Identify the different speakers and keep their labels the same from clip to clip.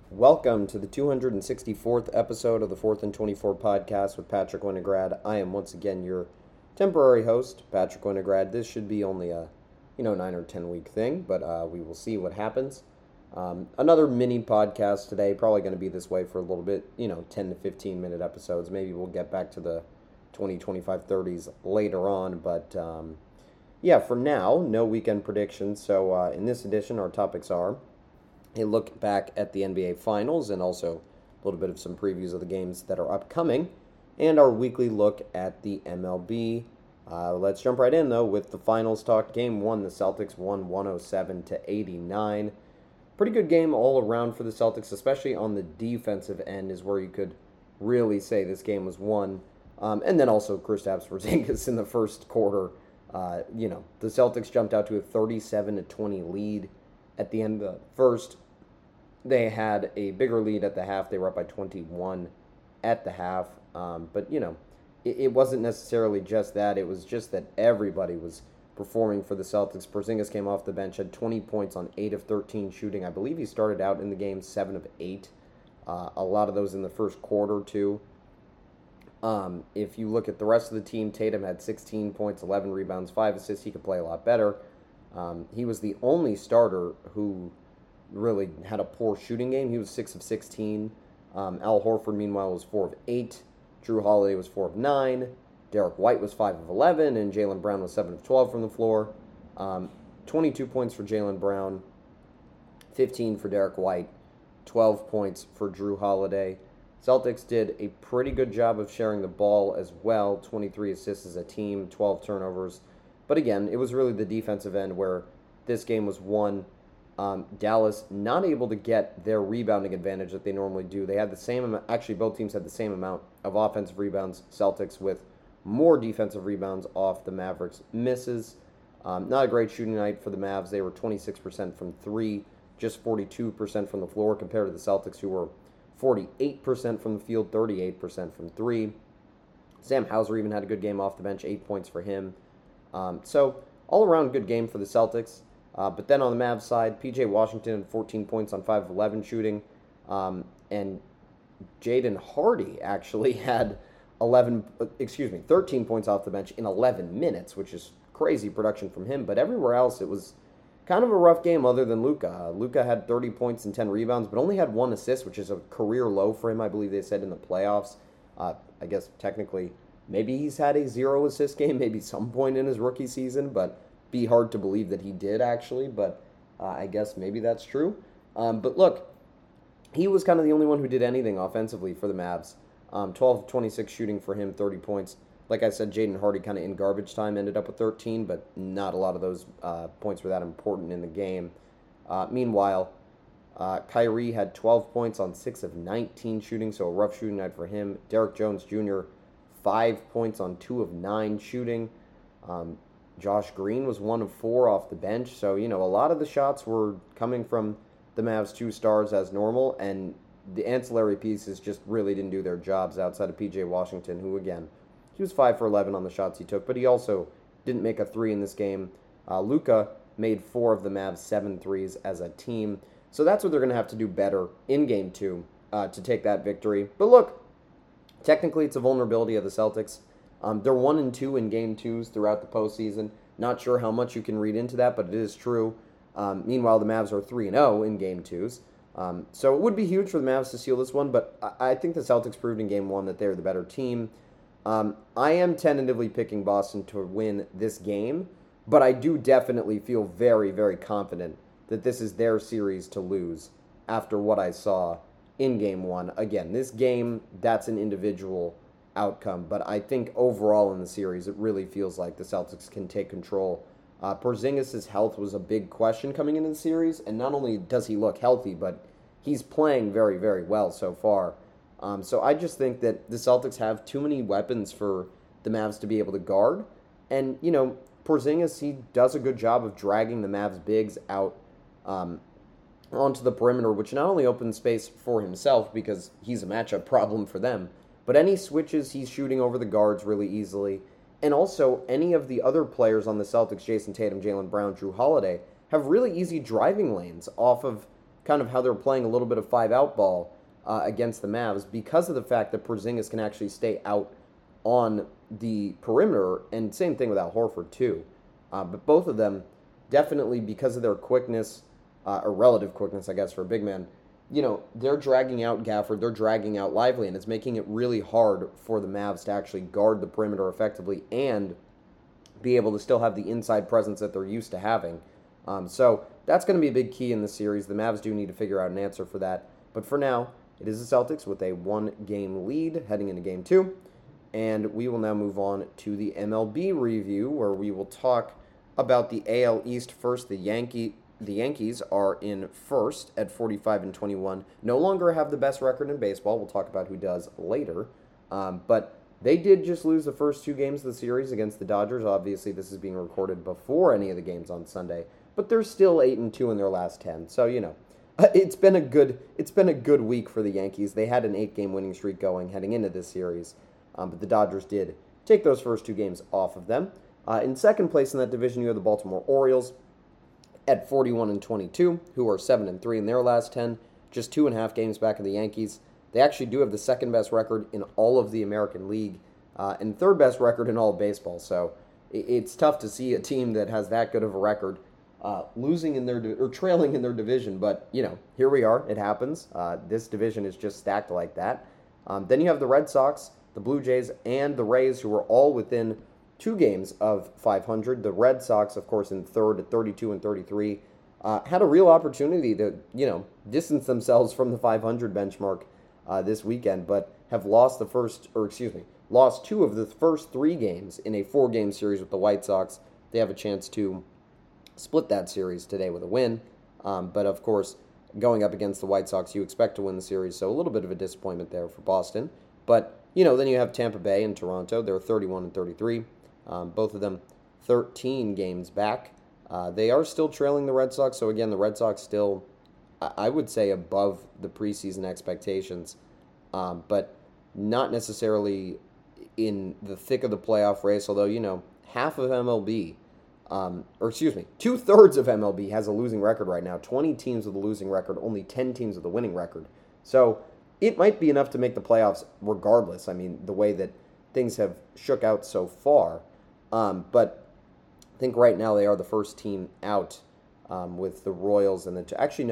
Speaker 1: Welcome to the 264th episode of the 4th and 24 podcast with Patrick Winograd. I am once again your temporary host, Patrick Winograd. This should be only a 9 or 10 week thing, but we will see what happens. Another mini podcast today, probably going to be this way for a little bit, 10 to 15 minute episodes. Maybe we'll get back to the 20, 25, 30s later on, but for now, no weekend predictions. So in this edition, our topics are a look back at the NBA Finals and also a little bit of some previews of the games that are upcoming, and our weekly look at the MLB. Let's jump right in, though, with the Finals talk. Game 1, the Celtics won 107-89. Pretty good game all around for the Celtics, especially on the defensive end is where you could really say this game was won. And then also Kristaps Porzingis in the first quarter. The Celtics jumped out to a 37-20 lead at the end of the first. They had a bigger lead at the half. They were up by 21 at the half. It wasn't necessarily just that. It was just that everybody was performing for the Celtics. Porzingis came off the bench, had 20 points on 8 of 13 shooting. I believe he started out in the game 7 of 8. A lot of those in the first quarter, too. If you look at the rest of the team, Tatum had 16 points, 11 rebounds, 5 assists. He could play a lot better. He was the only starter who really had a poor shooting game. He was 6 of 16. Al Horford, meanwhile, was 4 of 8. Drew Holiday was 4 of 9. Derek White was 5 of 11. And Jaylen Brown was 7 of 12 from the floor. 22 points for Jaylen Brown. 15 for Derek White. 12 points for Drew Holiday. Celtics did a pretty good job of sharing the ball as well. 23 assists as a team, 12 turnovers. But again, it was really the defensive end where this game was won. Dallas not able to get their rebounding advantage that they normally do. They had the same amount, actually both teams had the same amount of offensive rebounds. Celtics with more defensive rebounds off the Mavericks misses. Not a great shooting night for the Mavs. They were 26% from 3, just 42% from the floor compared to the Celtics who were 48% from the field, 38% from 3. Sam Hauser even had a good game off the bench, 8 points for him. So all around good game for the Celtics. But then on the Mavs side, P.J. Washington had 14 points on 5 of 11 shooting. And Jaden Hardy actually had 13 points off the bench in 11 minutes, which is crazy production from him. But everywhere else, it was kind of a rough game other than Luka. Luka had 30 points and 10 rebounds, but only had 1 assist, which is a career low for him, I believe they said in the playoffs. I guess technically maybe he's had a 0 assist game, maybe some point in his rookie season, but be hard to believe that he did actually, but I guess maybe that's true. But look, he was kind of the only one who did anything offensively for the Mavs. 12-26 shooting for him, 30 points. Like I said, Jaden Hardy kind of in garbage time ended up with 13, but not a lot of those points were that important in the game. Meanwhile, Kyrie had 12 points on 6 of 19 shooting, so a rough shooting night for him. Derek Jones Jr., 5 points on 2 of 9 shooting. Josh Green was 1 of 4 off the bench. So, a lot of the shots were coming from the Mavs' 2 stars as normal, and the ancillary pieces just really didn't do their jobs outside of P.J. Washington, who, again, he was 5 for 11 on the shots he took, but he also didn't make a 3 in this game. Luka made 4 of the Mavs' 7 threes as a team. So that's what they're going to have to do better in Game 2 to take that victory. But look, technically it's a vulnerability of the Celtics. They're 1-2 in Game 2s throughout the postseason. Not sure how much you can read into that, but it is true. Meanwhile, the Mavs are 3-0 in Game 2s. So it would be huge for the Mavs to seal this one, but I think the Celtics proved in Game 1 that they're the better team. I am tentatively picking Boston to win this game, but I do definitely feel very, very confident that this is their series to lose after what I saw in Game 1. Again, this game, that's an individual outcome, but I think overall in the series, it really feels like the Celtics can take control. Porzingis' health was a big question coming into the series, and not only does he look healthy, but he's playing very, very well so far. So I just think that the Celtics have too many weapons for the Mavs to be able to guard, and, Porzingis, he does a good job of dragging the Mavs bigs out onto the perimeter, which not only opens space for himself because he's a matchup problem for them, but any switches he's shooting over the guards really easily. And also, any of the other players on the Celtics, Jason Tatum, Jaylen Brown, Drew Holiday, have really easy driving lanes off of kind of how they're playing a little bit of five-out ball against the Mavs because of the fact that Porzingis can actually stay out on the perimeter, and same thing with Al Horford too. But both of them definitely, because of their quickness, or relative quickness, I guess, for a big man, they're dragging out Gafford, they're dragging out Lively, and it's making it really hard for the Mavs to actually guard the perimeter effectively and be able to still have the inside presence that they're used to having. So that's going to be a big key in the series. The Mavs do need to figure out an answer for that. But for now, it is the Celtics with a one-game lead heading into Game 2. And we will now move on to the MLB review, where we will talk about the AL East first. The Yankees are in first at 45-21. No longer have the best record in baseball. We'll talk about who does later. But they did just lose the first two games of the series against the Dodgers. Obviously, this is being recorded before any of the games on Sunday. But they're still 8-2 in their last 10. So, it's been a good week for the Yankees. They had an 8-game winning streak going heading into this series. But the Dodgers did take those first two games off of them. In second place in that division, you have the Baltimore Orioles at 41-22, who are 7-3 in their last 10, just 2.5 games back of the Yankees. They actually do have the second best record in all of the American League, and third best record in all of baseball. So it's tough to see a team that has that good of a record losing in or trailing in their division. But here we are. It happens. This division is just stacked like that. Then you have the Red Sox, the Blue Jays, and the Rays, who are all within 2 games of 500. The Red Sox, of course, in third at 32-33, had a real opportunity to, distance themselves from the 500 benchmark this weekend, but have lost lost 2 of the first 3 games in a 4-game series with the White Sox. They have a chance to split that series today with a win. But, of course, going up against the White Sox, you expect to win the series, so a little bit of a disappointment there for Boston. But, then you have Tampa Bay and Toronto. They're 31-33. Both of them 13 games back. They are still trailing the Red Sox. So, again, the Red Sox still, I would say, above the preseason expectations, but not necessarily in the thick of the playoff race, although, half of MLB, 2/3 of MLB has a losing record right now. 20 teams with a losing record, only 10 teams with a winning record. So it might be enough to make the playoffs regardless. I mean, the way that things have shook out so far. But I think right now they are the first team out with the Royals and they actually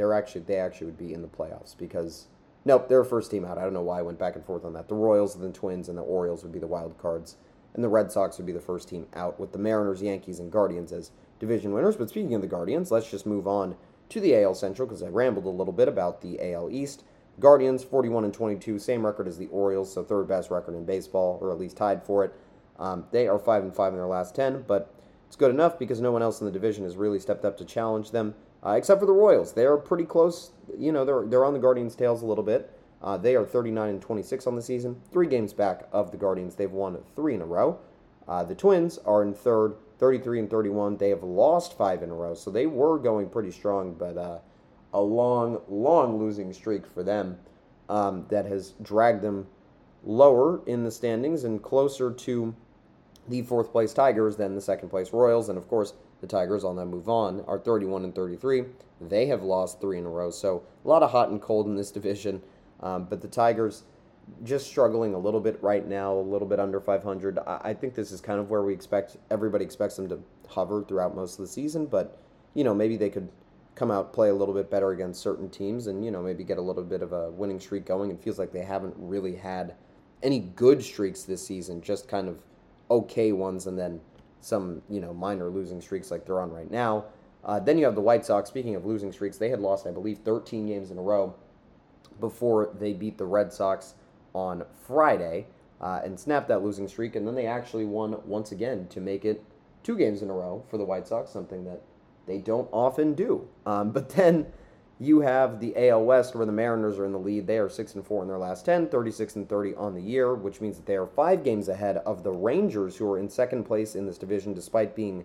Speaker 1: would be in the playoffs because nope, they're first team out. I don't know why I went back and forth on that. The Royals, the Twins, and the Orioles would be the wild cards. And the Red Sox would be the first team out with the Mariners, Yankees, and Guardians as division winners. But speaking of the Guardians, let's just move on to the AL Central because I rambled a little bit about the AL East. Guardians, 41-22, same record as the Orioles, so third best record in baseball, or at least tied for it. They are 5-5 in their last 10, but it's good enough because no one else in the division has really stepped up to challenge them, except for the Royals. They are pretty close. They're on the Guardians' tails a little bit. They are 39-26 on the season, 3 games back of the Guardians. They've won 3 in a row. The Twins are in third, 33-31. They have lost 5 in a row, so they were going pretty strong, but a long losing streak for them that has dragged them lower in the standings and closer to the 4th place Tigers than the 2nd place Royals. And of course, the Tigers, I'll now move on, are 31-33. They have lost 3 in a row, so a lot of hot and cold in this division. But the Tigers just struggling a little bit right now, a little bit under 500. I think this is kind of where everybody expects them to hover throughout most of the season, but, maybe they could come out, play a little bit better against certain teams and, maybe get a little bit of a winning streak going. It feels like they haven't really had any good streaks this season, just kind of okay ones and then some, minor losing streaks like they're on right now. Then you have the White Sox. Speaking of losing streaks, they had lost, I believe, 13 games in a row before they beat the Red Sox on Friday and snapped that losing streak. And then they actually won once again to make it 2 games in a row for the White Sox, something that they don't often do. But then you have the AL West where the Mariners are in the lead. They are 6-4 in their last 10, 36-30 on the year, which means that they are 5 games ahead of the Rangers, who are in second place in this division despite being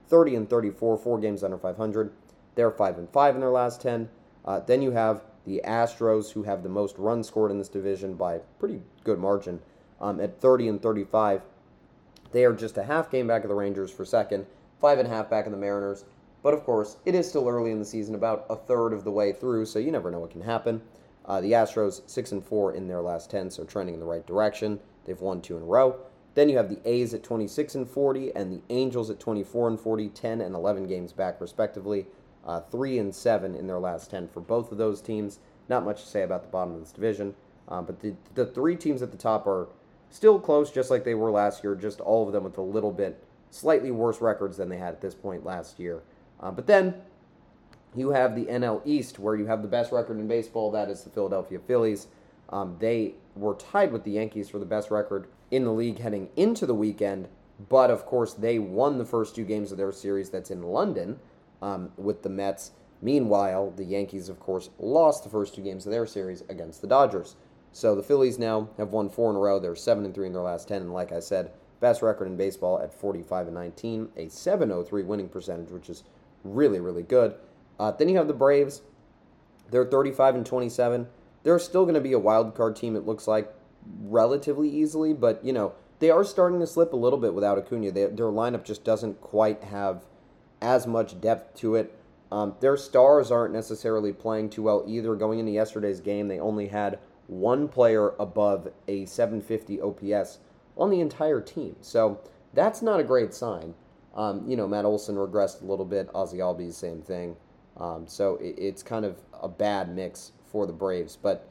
Speaker 1: 30-34, 4 games under 500. They're 5-5 in their last 10. Then you have the Astros, who have the most runs scored in this division by a pretty good margin, at 30-35. They are just a half game back of the Rangers for second, 5.5 back of the Mariners, But of course, it is still early in the season, about a third of the way through, so you never know what can happen. The Astros 6-4 in their last 10, so trending in the right direction. They've won 2 in a row. Then you have the A's at 26-40 and the Angels at 24-40, 10 and 11 games back respectively. 3-7 in their last 10 for both of those teams. Not much to say about the bottom of this division, but the 3 teams at the top are still close, just like they were last year. Just all of them with a little bit slightly worse records than they had at this point last year. But then you have the NL East, where you have the best record in baseball. That is the Philadelphia Phillies. They were tied with the Yankees for the best record in the league heading into the weekend, but of course they won the first 2 games of their series that's in London with the Mets. Meanwhile, the Yankees, of course, lost the first 2 games of their series against the Dodgers. So the Phillies now have won 4 in a row. They're 7-3 in their last 10, and like I said, best record in baseball at 45-19, a .703 winning percentage, which is really, really good. Then you have the Braves. They're 35-27. They're still going to be a wild card team, it looks like, relatively easily, but, they are starting to slip a little bit without Acuna. Their lineup just doesn't quite have as much depth to it. Their stars aren't necessarily playing too well either. Going into yesterday's game, they only had 1 player above a 750 OPS on the entire team. So that's not a great sign. Matt Olson regressed a little bit. Ozzie Albies, same thing. So it's kind of a bad mix for the Braves. But,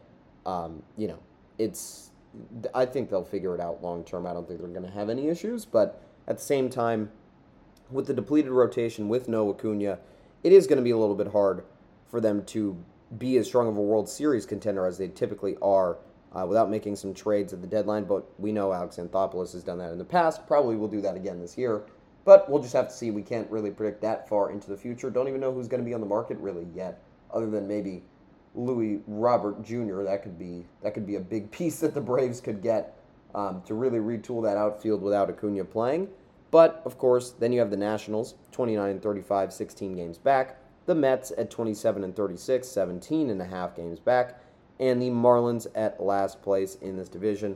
Speaker 1: I think they'll figure it out long term. I don't think they're going to have any issues. But at the same time, with the depleted rotation, with no Acuna, it is going to be a little bit hard for them to be as strong of a World Series contender as they typically are without making some trades at the deadline. But we know Alex Anthopoulos has done that in the past. Probably will do that again this year. But we'll just have to see. We can't really predict that far into the future. Don't even know who's going to be on the market really yet, other than maybe Louis Robert Jr. That could be a big piece that the Braves could get to really retool that outfield without Acuna playing. But, of course, then you have the Nationals, 29-35, 16 games back. The Mets at 27-36, 17 and a half games back. And the Marlins at last place in this division,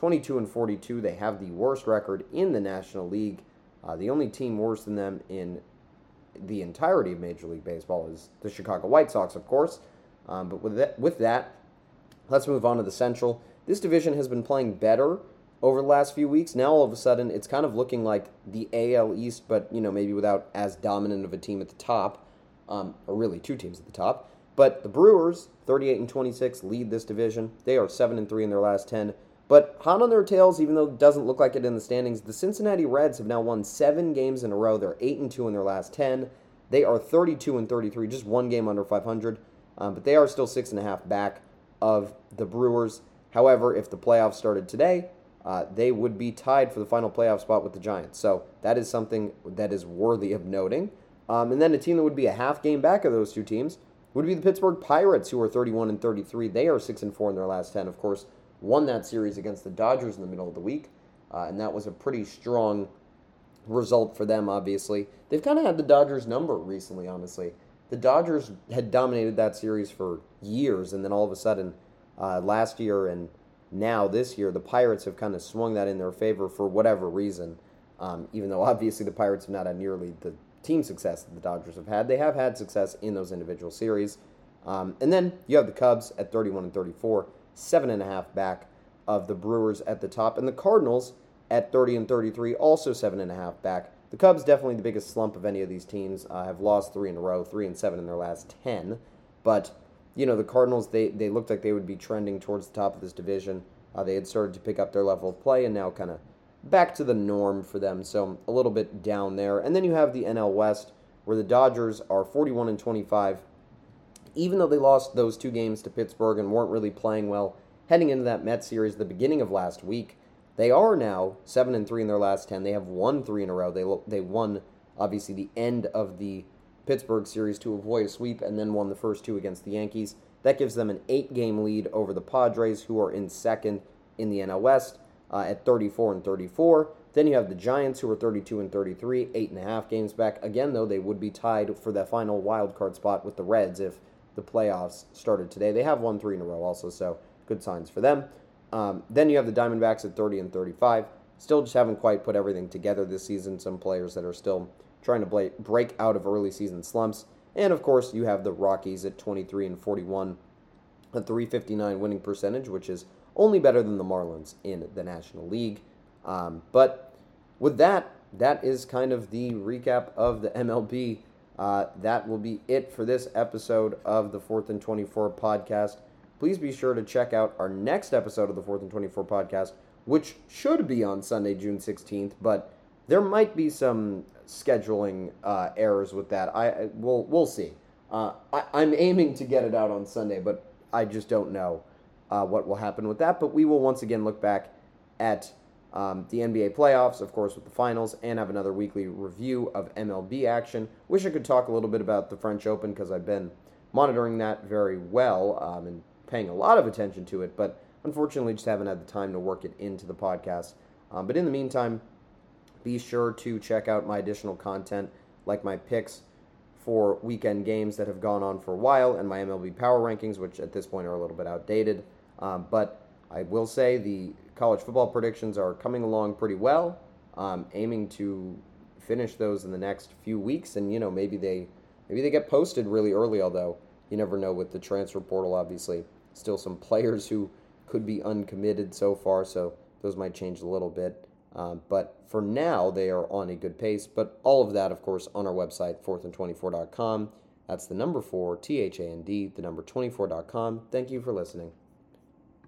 Speaker 1: 22-42. They have the worst record in the National League. The only team worse than them in the entirety of Major League Baseball is the Chicago White Sox, of course. But with that, let's move on to the Central. This division has been playing better over the last few weeks. Now, all of a sudden, it's kind of looking like the AL East, but, maybe without as dominant of a team at the top, or really 2 teams at the top. But the Brewers, 38-26, lead this division. They are 7-3 in their last 10. But hot on their tails, even though it doesn't look like it in the standings, the Cincinnati Reds have now won 7 games in a row. They're 8-2 in their last 10. They are 32-33, just 1 game under 500. But they are still 6.5 back of the Brewers. However, if the playoffs started today, they would be tied for the final playoff spot with the Giants. So that is something that is worthy of noting. And then a team that would be a half game back of those 2 teams would be the Pittsburgh Pirates, who are 31-33. They are 6-4 in their last 10. Of course, won that series against the Dodgers in the middle of the week, and that was a pretty strong result for them, obviously. They've kind of had the Dodgers' number recently, honestly. The Dodgers had dominated that series for years, and then all of a sudden, last year and now this year, the Pirates have kind of swung that in their favor for whatever reason, even though obviously the Pirates have not had nearly the team success that the Dodgers have had. They have had success in those individual series. And then you have the Cubs at 31-34, 7.5 back of the Brewers at the top, and the Cardinals at 30-33, also 7.5 back. The Cubs, definitely the biggest slump of any of these teams, have lost 3 in a row, 3-7 in their last 10. But, the Cardinals, they looked like they would be trending towards the top of this division. They had started to pick up their level of play, and now kind of back to the norm for them, so a little bit down there. And then you have the NL West, where the Dodgers are 41-25. Even though they lost those 2 games to Pittsburgh and weren't really playing well heading into that Mets series at the beginning of last week, they are now 7-3 in their last 10. They have won 3 in a row. They won, obviously, the end of the Pittsburgh series to avoid a sweep and then won the first 2 against the Yankees. That gives them an 8-game lead over the Padres, who are in second in the NL West at 34-34. Then you have the Giants, who are 32-33, 8.5 games back. Again, though, they would be tied for that final wild card spot with the Reds if the playoffs started today. They have won 3 in a row also, so good signs for them. Then you have the Diamondbacks at 30-35. Still just haven't quite put everything together this season. Some players that are still trying to break out of early season slumps. And of course, you have the Rockies at 23-41, a .359 winning percentage, which is only better than the Marlins in the National League. But with that is kind of the recap of the MLB. That will be it for this episode of the 4th and 24 podcast. Please be sure to check out our next episode of the 4th and 24 podcast, which should be on Sunday, June 16th, but there might be some scheduling errors with that. We'll see. I'm aiming to get it out on Sunday, but I just don't know what will happen with that. But we will once again look back at the NBA playoffs, of course, with the finals, and have another weekly review of MLB action. Wish I could talk a little bit about the French Open because I've been monitoring that very well and paying a lot of attention to it, but unfortunately just haven't had the time to work it into the podcast. But in the meantime, be sure to check out my additional content, like my picks for weekend games that have gone on for a while, and my MLB power rankings, which at this point are a little bit outdated. But I will say the college football predictions are coming along pretty well. Aiming to finish those in the next few weeks, and maybe they get posted really early. Although you never know with the transfer portal. Obviously, still some players who could be uncommitted so far, so those might change a little bit. But for now, they are on a good pace. But all of that, of course, on our website, 4thand24.com. That's the number 4, THAND, the number 24.com. Thank you for listening.